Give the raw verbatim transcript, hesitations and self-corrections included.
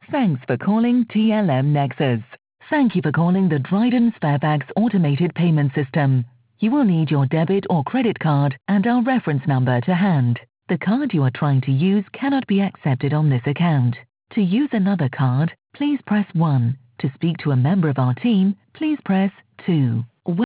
Thanks for calling T L M Nexus. Thank you for calling the Dryden Sparebags automated payment system. You will need your debit or credit card and our reference number to hand. The card you are trying to use cannot be accepted on this account. To use another card, please press one. To speak to a member of our team, please press two.